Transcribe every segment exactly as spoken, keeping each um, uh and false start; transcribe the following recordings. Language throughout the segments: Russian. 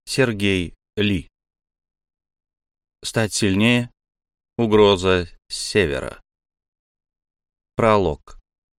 Сергей Ли. Стать сильнее. Угроза с севера. Пролог.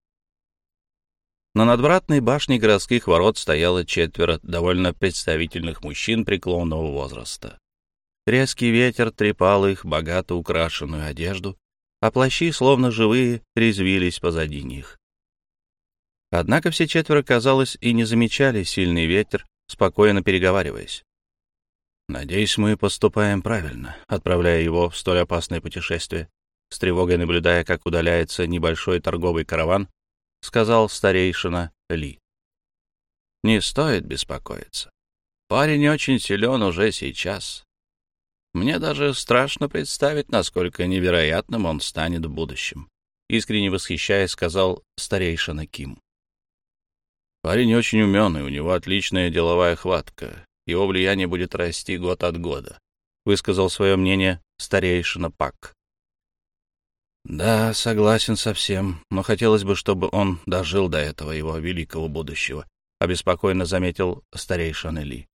На надвратной башне городских ворот стояло четверо довольно представительных мужчин преклонного возраста. Резкий ветер трепал их богато украшенную одежду, а плащи, словно живые, резвились позади них. Однако все четверо, казалось, и не замечали сильный ветер, спокойно переговариваясь. «Надеюсь, мы поступаем правильно, отправляя его в столь опасное путешествие», с тревогой наблюдая, как удаляется небольшой торговый караван, сказал старейшина Ли. «Не стоит беспокоиться. Парень очень силен уже сейчас. Мне даже страшно представить, насколько невероятным он станет в будущем», искренне восхищаясь, сказал старейшина Ким. «Парень очень умен, и у него отличная деловая хватка. Его влияние будет расти год от года», — высказал свое мнение старейшина Пак. «Да, согласен со всем, но хотелось бы, чтобы он дожил до этого его великого будущего», — обеспокоенно заметил старейшина Ли.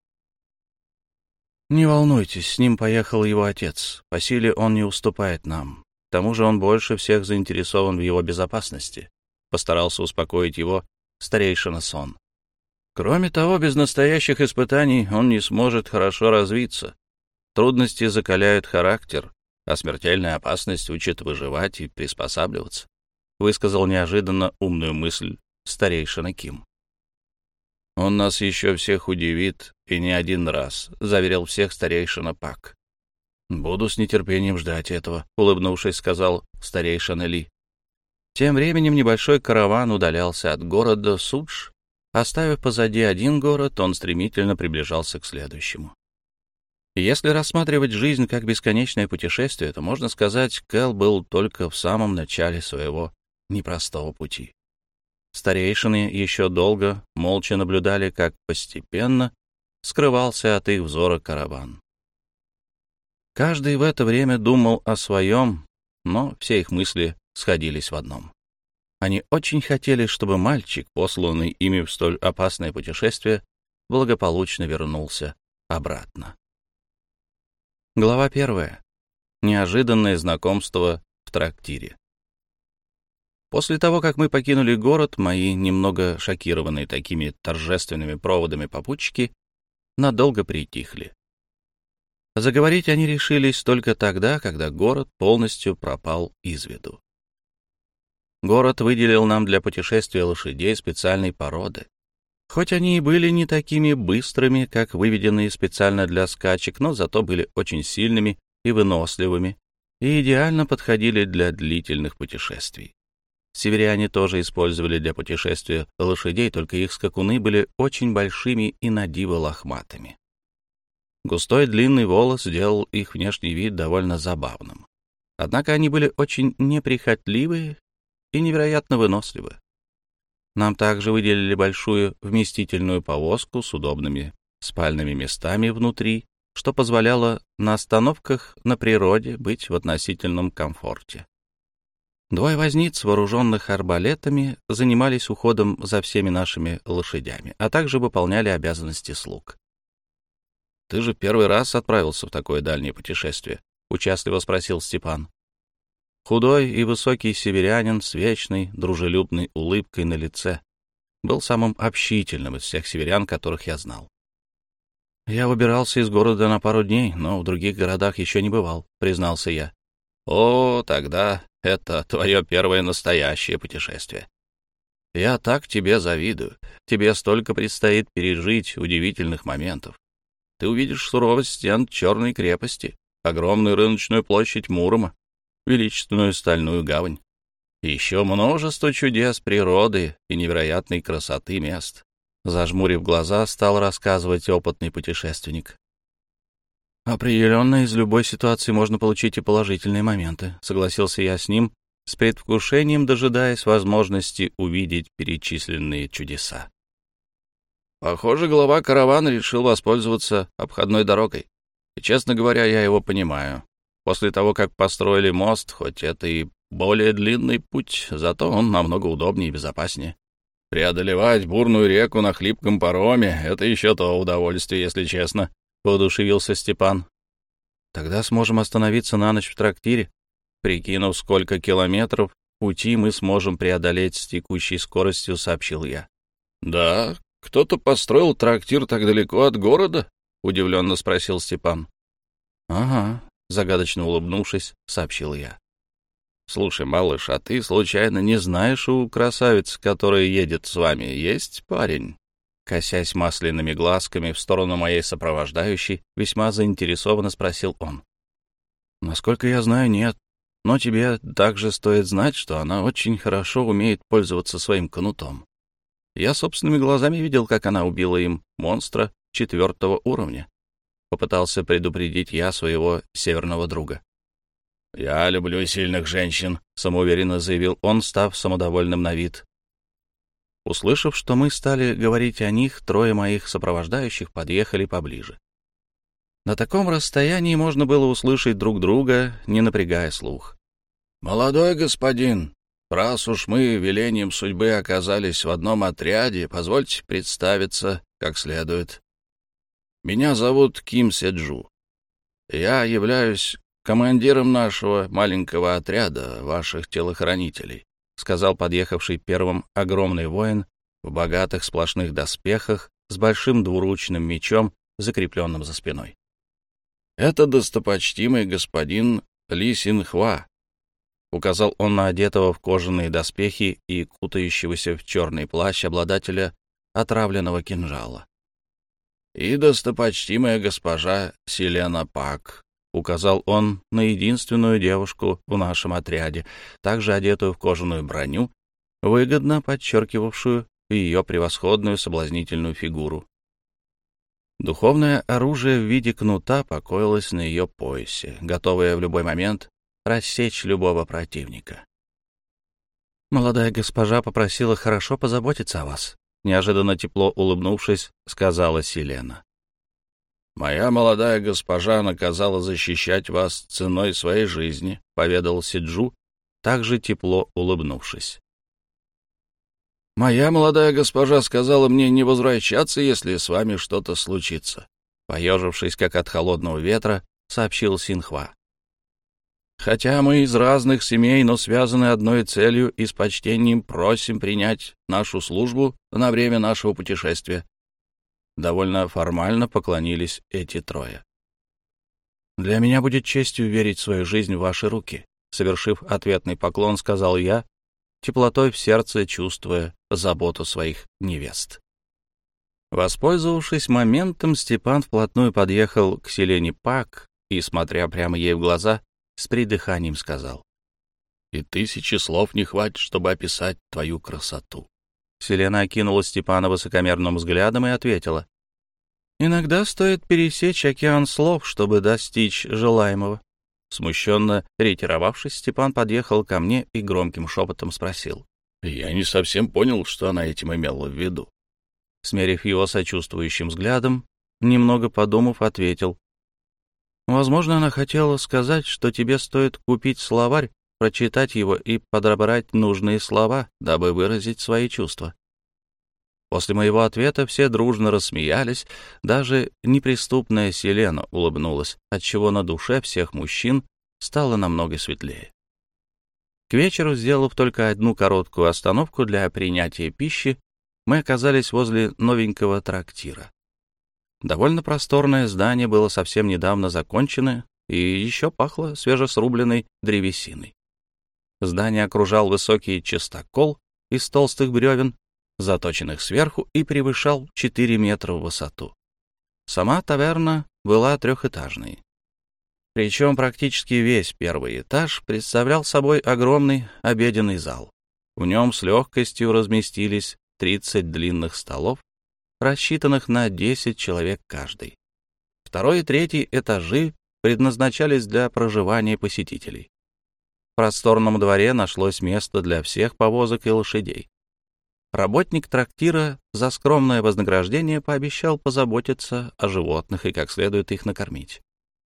«Не волнуйтесь, с ним поехал его отец. По силе он не уступает нам. К тому же он больше всех заинтересован в его безопасности», — постарался успокоить его старейшина Сон. «Кроме того, без настоящих испытаний он не сможет хорошо развиться. Трудности закаляют характер, а смертельная опасность учит выживать и приспосабливаться», — высказал неожиданно умную мысль старейшина Ким. «Он нас еще всех удивит, и не один раз», — заверил всех старейшина Пак. «Буду с нетерпением ждать этого», — улыбнувшись, сказал старейшина Ли. Тем временем небольшой караван удалялся от города Судж. Оставив позади один город, он стремительно приближался к следующему. Если рассматривать жизнь как бесконечное путешествие, то, можно сказать, Кэл был только в самом начале своего непростого пути. Старейшины еще долго молча наблюдали, как постепенно скрывался от их взора караван. Каждый в это время думал о своем, но все их мысли сходились в одном. Они очень хотели, чтобы мальчик, посланный ими в столь опасное путешествие, благополучно вернулся обратно. Глава первая. Неожиданное знакомство в трактире. После того, как мы покинули город, мои немного шокированные такими торжественными проводами попутчики надолго притихли. Заговорить они решились только тогда, когда город полностью пропал из виду. Город выделил нам для путешествия лошадей специальной породы. Хоть они и были не такими быстрыми, как выведенные специально для скачек, но зато были очень сильными и выносливыми и идеально подходили для длительных путешествий. Северяне тоже использовали для путешествия лошадей, только их скакуны были очень большими и на диво лохматыми. Густой длинный волос делал их внешний вид довольно забавным. Однако они были очень неприхотливые и невероятно выносливы. Нам также выделили большую вместительную повозку с удобными спальными местами внутри, что позволяло на остановках на природе быть в относительном комфорте. Двое возниц, вооруженных арбалетами, занимались уходом за всеми нашими лошадями, а также выполняли обязанности слуг. «Ты же первый раз отправился в такое дальнее путешествие?» — участливо спросил Степан. Худой и высокий северянин с вечной, дружелюбной улыбкой на лице был самым общительным из всех северян, которых я знал. «Я выбирался из города на пару дней, но в других городах еще не бывал», — признался я. «О, тогда это твое первое настоящее путешествие. Я так тебе завидую. Тебе столько предстоит пережить удивительных моментов. Ты увидишь суровость стен Черной крепости, огромную рыночную площадь Мурома, величественную стальную гавань, и еще множество чудес природы и невероятной красоты мест», — зажмурив глаза, стал рассказывать опытный путешественник. «Определенно, из любой ситуации можно получить и положительные моменты», — согласился я с ним, с предвкушением дожидаясь возможности увидеть перечисленные чудеса. Похоже, глава каравана решил воспользоваться обходной дорогой. И, честно говоря, я его понимаю. После того, как построили мост, хоть это и более длинный путь, зато он намного удобнее и безопаснее. Преодолевать бурную реку на хлипком пароме — это еще то удовольствие, если честно, — воодушевился Степан. «Тогда сможем остановиться на ночь в трактире. Прикинув, сколько километров пути мы сможем преодолеть с текущей скоростью», — сообщил я. «Да, кто-то построил трактир так далеко от города?» — удивленно спросил Степан. «Ага», — загадочно улыбнувшись, сообщил я. «Слушай, малыш, а ты случайно не знаешь, у красавицы, которая едет с вами, есть парень?» Косясь масляными глазками в сторону моей сопровождающей, весьма заинтересованно спросил он. «Насколько я знаю, нет. Но тебе также стоит знать, что она очень хорошо умеет пользоваться своим кнутом. Я собственными глазами видел, как она убила им монстра четвертого уровня. Попытался предупредить я своего северного друга. «Я люблю сильных женщин», — самоуверенно заявил он, став самодовольным на вид. Услышав, что мы стали говорить о них, трое моих сопровождающих подъехали поближе. На таком расстоянии можно было услышать друг друга, не напрягая слух. «Молодой господин, раз уж мы велением судьбы оказались в одном отряде, позвольте представиться как следует. Меня зовут Ким Седжу. Я являюсь командиром нашего маленького отряда ваших телохранителей», — сказал подъехавший первым огромный воин в богатых сплошных доспехах с большим двуручным мечом, закрепленным за спиной. «Это достопочтимый господин Ли Синхва», — указал он на одетого в кожаные доспехи и кутающегося в черный плащ обладателя отравленного кинжала. «И достопочтимая госпожа Селена Пак», — указал он на единственную девушку в нашем отряде, также одетую в кожаную броню, выгодно подчеркивавшую ее превосходную соблазнительную фигуру. Духовное оружие в виде кнута покоилось на ее поясе, готовое в любой момент рассечь любого противника. «Молодая госпожа попросила хорошо позаботиться о вас», — неожиданно тепло улыбнувшись, сказала Селена. «Моя молодая госпожа наказала защищать вас ценой своей жизни», — поведал Сиджу, также тепло улыбнувшись. «Моя молодая госпожа сказала мне не возвращаться, если с вами что-то случится», — поежившись, как от холодного ветра, сообщил Синхва. «Хотя мы из разных семей, но связаны одной целью и с почтением просим принять нашу службу на время нашего путешествия». Довольно формально поклонились эти трое. «Для меня будет честью верить свою жизнь в ваши руки», — совершив ответный поклон, сказал я, теплотой в сердце чувствуя заботу своих невест. Воспользовавшись моментом, Степан вплотную подъехал к Селене Пак и, смотря прямо ей в глаза, с придыханием сказал: «И тысячи слов не хватит, чтобы описать твою красоту». Селена окинула Степана высокомерным взглядом и ответила: «Иногда стоит пересечь океан слов, чтобы достичь желаемого». Смущенно ретировавшись, Степан подъехал ко мне и громким шепотом спросил: «Я не совсем понял, что она этим имела в виду». Смерив его сочувствующим взглядом, немного подумав, ответил: «Возможно, она хотела сказать, что тебе стоит купить словарь, прочитать его и подобрать нужные слова, дабы выразить свои чувства». После моего ответа все дружно рассмеялись, даже неприступная Селена улыбнулась, отчего на душе всех мужчин стало намного светлее. К вечеру, сделав только одну короткую остановку для принятия пищи, мы оказались возле новенького трактира. Довольно просторное здание было совсем недавно закончено и еще пахло свежесрубленной древесиной. Здание окружал высокий частокол из толстых бревен, заточенных сверху, и превышал четыре метра в высоту. Сама таверна была трехэтажной. Причем практически весь первый этаж представлял собой огромный обеденный зал. В нем с легкостью разместились тридцать длинных столов, рассчитанных на десять человек каждый. Второй и третий этажи предназначались для проживания посетителей. В просторном дворе нашлось место для всех повозок и лошадей. Работник трактира за скромное вознаграждение пообещал позаботиться о животных и как следует их накормить.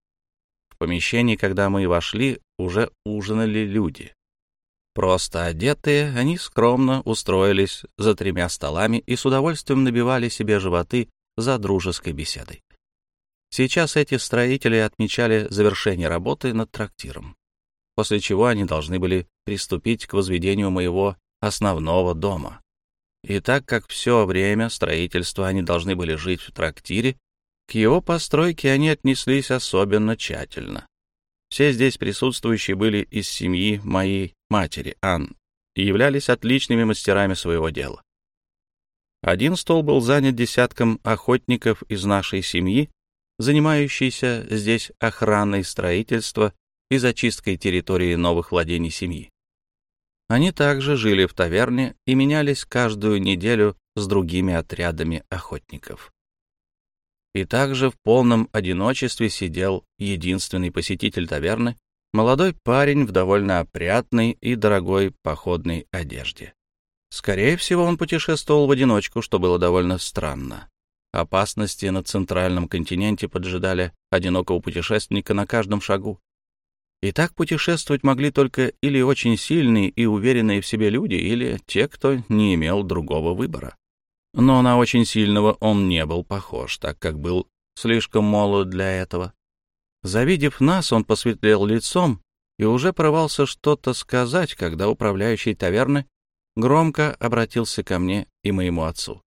В помещении, когда мы вошли, уже ужинали люди. Просто одетые, они скромно устроились за тремя столами и с удовольствием набивали себе животы за дружеской беседой. Сейчас эти строители отмечали завершение работы над трактиром, после чего они должны были приступить к возведению моего основного дома. И так как все время строительства они должны были жить в трактире, к его постройке они отнеслись особенно тщательно. Все здесь присутствующие были из семьи моей матери, Ан, и являлись отличными мастерами своего дела. Один стол был занят десятком охотников из нашей семьи, занимающейся здесь охраной строительства и зачисткой территории новых владений семьи. Они также жили в таверне и менялись каждую неделю с другими отрядами охотников. И также в полном одиночестве сидел единственный посетитель таверны, молодой парень в довольно опрятной и дорогой походной одежде. Скорее всего, он путешествовал в одиночку, что было довольно странно. Опасности на центральном континенте поджидали одинокого путешественника на каждом шагу. И так путешествовать могли только или очень сильные и уверенные в себе люди, или те, кто не имел другого выбора. Но на очень сильного он не был похож, так как был слишком молод для этого. Завидев нас, он посветлел лицом и уже порывался что-то сказать, когда управляющий таверны громко обратился ко мне и моему отцу.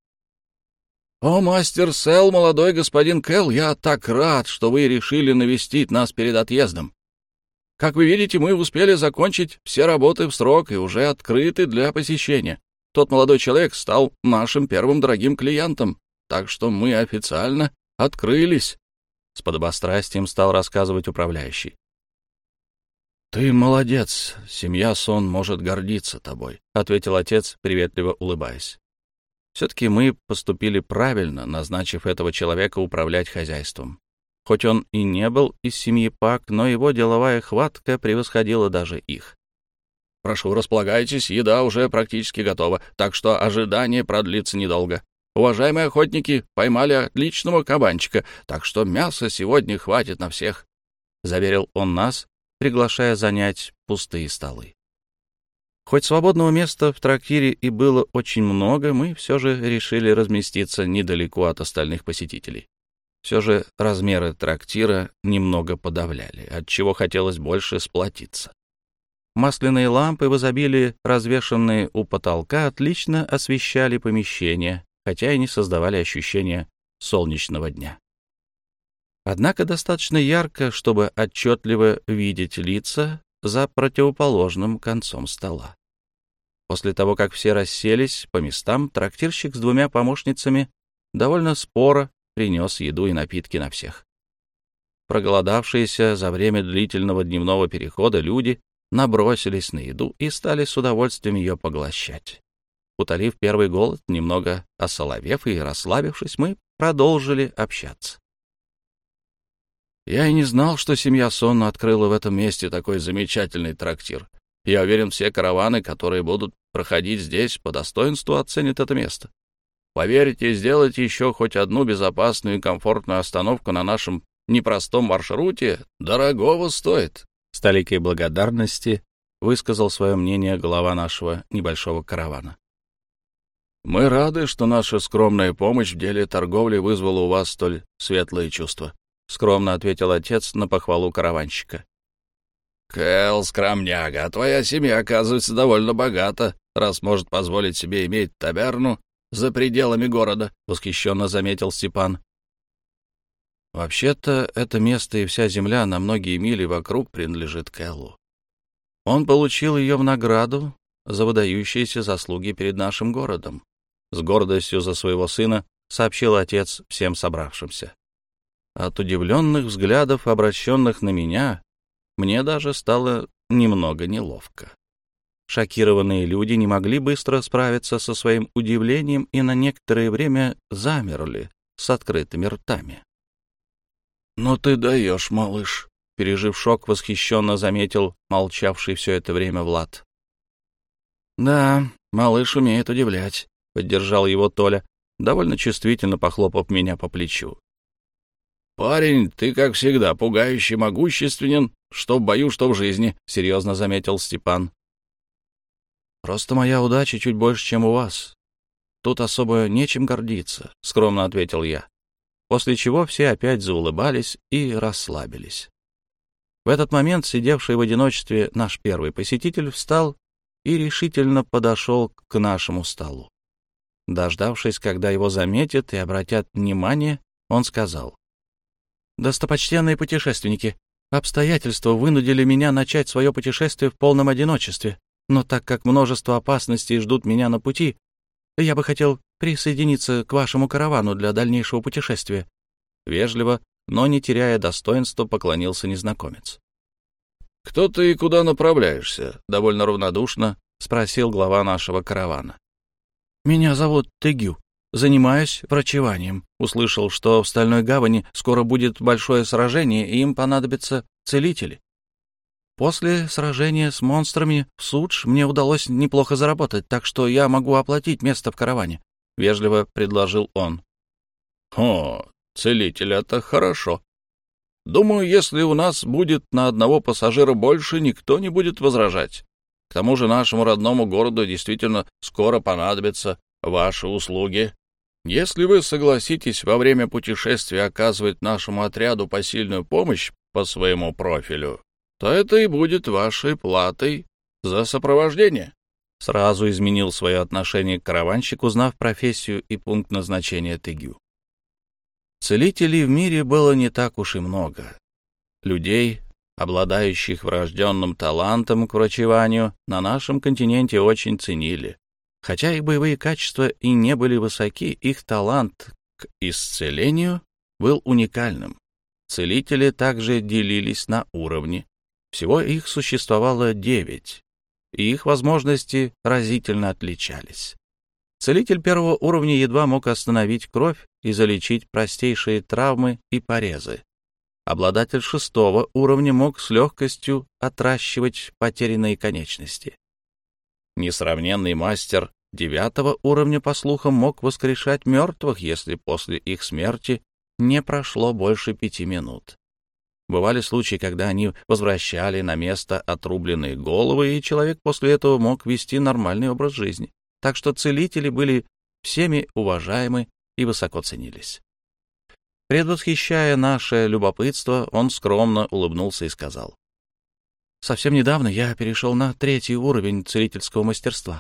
«О, мастер Сэл, молодой господин Кэл, я так рад, что вы решили навестить нас перед отъездом. Как вы видите, мы успели закончить все работы в срок и уже открыты для посещения. Тот молодой человек стал нашим первым дорогим клиентом, так что мы официально открылись», — с подобострастием стал рассказывать управляющий. «Ты молодец, семья Сон может гордиться тобой», — ответил отец, приветливо улыбаясь. Все-таки мы поступили правильно, назначив этого человека управлять хозяйством. Хоть он и не был из семьи Пак, но его деловая хватка превосходила даже их. «Прошу, располагайтесь, еда уже практически готова, так что ожидание продлится недолго. Уважаемые охотники поймали отличного кабанчика, так что мяса сегодня хватит на всех», — заверил он нас, приглашая занять пустые столы. Хоть свободного места в трактире и было очень много, мы все же решили разместиться недалеко от остальных посетителей. Все же размеры трактира немного подавляли, отчего хотелось больше сплотиться. Масляные лампы в изобилии, развешанные у потолка, отлично освещали помещение, хотя и не создавали ощущения солнечного дня. Однако достаточно ярко, чтобы отчетливо видеть лица за противоположным концом стола. После того, как все расселись по местам, трактирщик с двумя помощницами довольно споро принес еду и напитки на всех. Проголодавшиеся за время длительного дневного перехода люди набросились на еду и стали с удовольствием ее поглощать. Утолив первый голод, немного осоловев и расслабившись, мы продолжили общаться. «Я и не знал, что семья Сон открыла в этом месте такой замечательный трактир. Я уверен, все караваны, которые будут проходить здесь, по достоинству оценят это место. Поверьте, сделать еще хоть одну безопасную и комфортную остановку на нашем непростом маршруте дорогого стоит». С толикой благодарности высказал свое мнение глава нашего небольшого каравана. «Мы рады, что наша скромная помощь в деле торговли вызвала у вас столь светлые чувства», — скромно ответил отец на похвалу караванщика. «Кэл, скромняга, а твоя семья, оказывается, довольно богата, раз может позволить себе иметь таверну за пределами города», — восхищенно заметил Степан. «Вообще-то это место и вся земля на многие мили вокруг принадлежит Кэллу. Он получил ее в награду за выдающиеся заслуги перед нашим городом», — с гордостью за своего сына сообщил отец всем собравшимся. От удивленных взглядов, обращенных на меня, мне даже стало немного неловко. Шокированные люди не могли быстро справиться со своим удивлением и на некоторое время замерли с открытыми ртами. «Ну ты даешь, малыш», — пережив шок, восхищенно заметил молчавший все это время Влад. «Да, малыш умеет удивлять», — поддержал его Толя, довольно чувствительно похлопав меня по плечу. «Парень, ты, как всегда, пугающе могущественен, что в бою, что в жизни», — серьезно заметил Степан. «Просто моя удача чуть больше, чем у вас. Тут особо нечем гордиться», — скромно ответил я. после чего все опять заулыбались и расслабились. В этот момент сидевший в одиночестве наш первый посетитель встал и решительно подошел к нашему столу. Дождавшись, когда его заметят и обратят внимание, он сказал: «Достопочтенные путешественники, обстоятельства вынудили меня начать свое путешествие в полном одиночестве, но так как множество опасностей ждут меня на пути, я бы хотел присоединиться к вашему каравану для дальнейшего путешествия». Вежливо, но не теряя достоинства, поклонился незнакомец. «Кто ты и куда направляешься?» — довольно равнодушно спросил глава нашего каравана. «Меня зовут Тегю. Занимаюсь врачеванием. Услышал, что в Стальной гавани скоро будет большое сражение, и им понадобятся целители. После сражения с монстрами в Судж мне удалось неплохо заработать, так что я могу оплатить место в караване», — вежливо предложил он. «О, целитель — это хорошо. Думаю, если у нас будет на одного пассажира больше, никто не будет возражать. К тому же нашему родному городу действительно скоро понадобятся ваши услуги. Если вы согласитесь во время путешествия оказывать нашему отряду посильную помощь по своему профилю, то это и будет вашей платой за сопровождение». Сразу изменил свое отношение к караванщику, узнав профессию и пункт назначения Тегю. Целителей в мире было не так уж и много. Людей, обладающих врожденным талантом к врачеванию, на нашем континенте очень ценили. Хотя их боевые качества и не были высоки, их талант к исцелению был уникальным. Целители также делились на уровни. Всего их существовало девять, и их возможности разительно отличались. Целитель первого уровня едва мог остановить кровь и залечить простейшие травмы и порезы. Обладатель шестого уровня мог с легкостью отращивать потерянные конечности. Несравненный мастер девятого уровня, по слухам, мог воскрешать мертвых, если после их смерти не прошло больше пяти минут. Бывали случаи, когда они возвращали на место отрубленные головы, и человек после этого мог вести нормальный образ жизни. Так что целители были всеми уважаемы и высоко ценились. Предвосхищая наше любопытство, он скромно улыбнулся и сказал: «Совсем недавно я перешел на третий уровень целительского мастерства».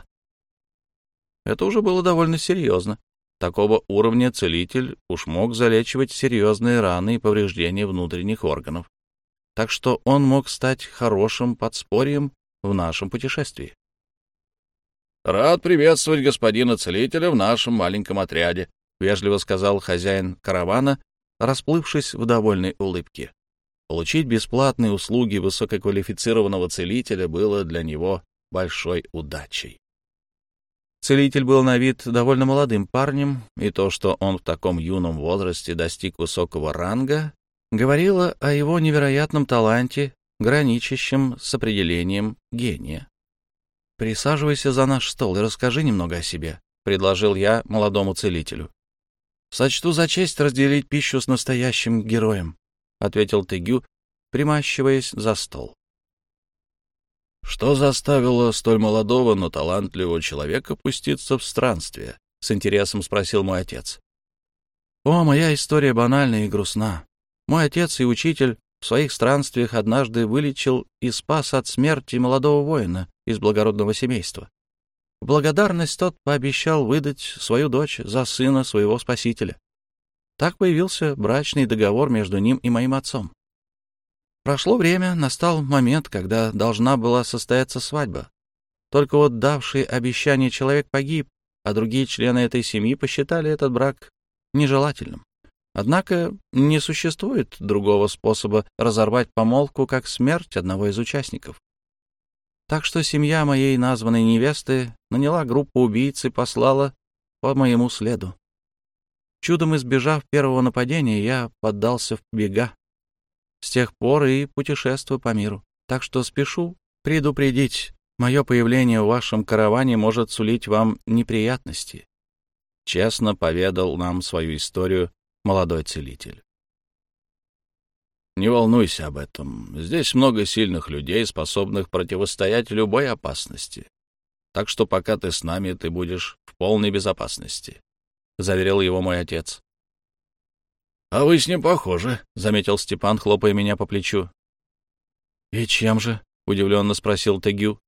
Это уже было довольно серьезно. Такого уровня целитель уж мог залечивать серьезные раны и повреждения внутренних органов. Так что он мог стать хорошим подспорьем в нашем путешествии. «Рад приветствовать господина целителя в нашем маленьком отряде», — вежливо сказал хозяин каравана, расплывшись в довольной улыбке. Получить бесплатные услуги высококвалифицированного целителя было для него большой удачей. Целитель был на вид довольно молодым парнем, и то, что он в таком юном возрасте достиг высокого ранга, говорило о его невероятном таланте, граничащем с определением гения. «Присаживайся за наш стол и расскажи немного о себе», — предложил я молодому целителю. «Сочту за честь разделить пищу с настоящим героем», — ответил Тегю, примащиваясь за стол. «Что заставило столь молодого, но талантливого человека пуститься в странствие?» — с интересом спросил мой отец. «О, моя история банальна и грустна. Мой отец и учитель в своих странствиях однажды вылечил и спас от смерти молодого воина из благородного семейства. В благодарность тот пообещал выдать свою дочь за сына своего спасителя. Так появился брачный договор между ним и моим отцом. Прошло время, настал момент, когда должна была состояться свадьба. Только вот давший обещание человек погиб, а другие члены этой семьи посчитали этот брак нежелательным. Однако не существует другого способа разорвать помолвку, как смерть одного из участников. Так что семья моей названной невесты наняла группу убийц и послала по моему следу. Чудом избежав первого нападения, я поддался в бега. С тех пор и путешествую по миру. Так что спешу предупредить, мое появление в вашем караване может сулить вам неприятности. Честно поведал нам свою историю молодой целитель. «Не волнуйся об этом. Здесь много сильных людей, способных противостоять любой опасности. Так что пока ты с нами, ты будешь в полной безопасности», — заверил его мой отец. А вы с ним похожи, — заметил Степан, хлопая меня по плечу. — И чем же? — удивленно спросил Тегю.